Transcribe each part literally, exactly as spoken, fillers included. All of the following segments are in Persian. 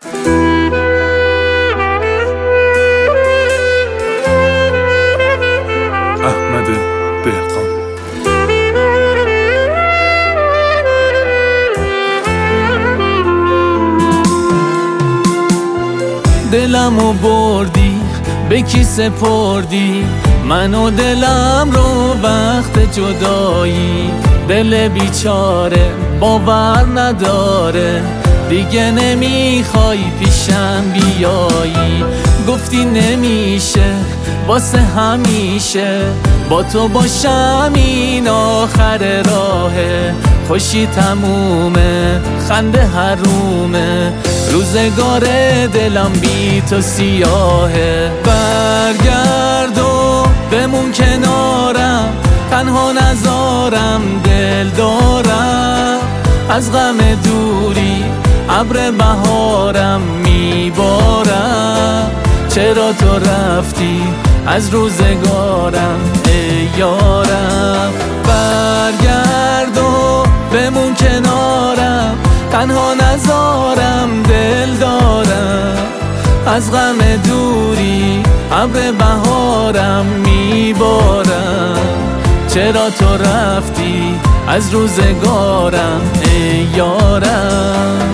احمد دهقان. دلمو بردی به کی سپردی، من و دلم رو وقت جدایی. دل بیچاره باور نداره، دیگه نمیخوای پیشم بیایی. گفتی نمیشه واسه همیشه، با تو باشم این آخر راهه. خوشی تمومه خنده حرومه، روزگار دلم بی تو سیاهه. برگرد و بمون کنارم، تنها نذارم دل دارم. از غم دوری ابر بهارم میبارم. چرا تو رفتی از روزگارم ای یارم؟ برگرد و بمون کنارم، تنها نذارم دل دارم. از غم دوری ابر بهارم میبارم. چرا تو رفتی از روزگارم ای یارم؟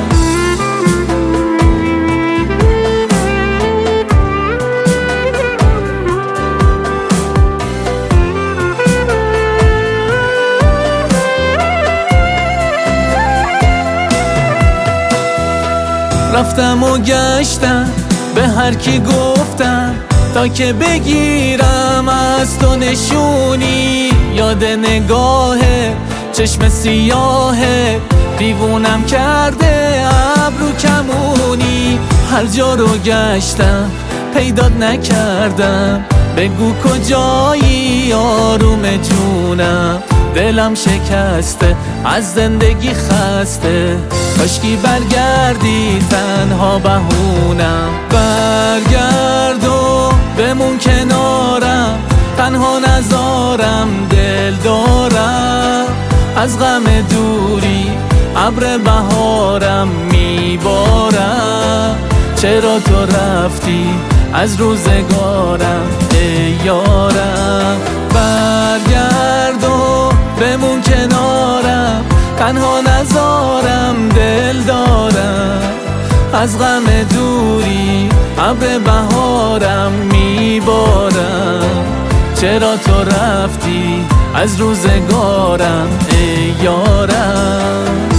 رفتم و گشتم به هر کی گفتم، تا که بگیرم از تو نشونی. یاد نگاه چشم سیاه دیوونم کرده ابرو کمونی. هر جا رو گشتم پیدات نکردم، بگو کجایی آروم جونم. دلم شکسته از زندگی خسته، کاشکی برگردی تنها بهونم. برگرد و بمون کنارم، تنها نذارم دل دارم. از غم دوری ابر بهارم میبارم. چرا تو رفتی از روزگارم ای یارم؟ برگرد و بمون کنارم، تنها نذارم دل دارم. از غم دوری ابر بهارم میبارم. چرا تو رفتی از روزگارم ای یارم؟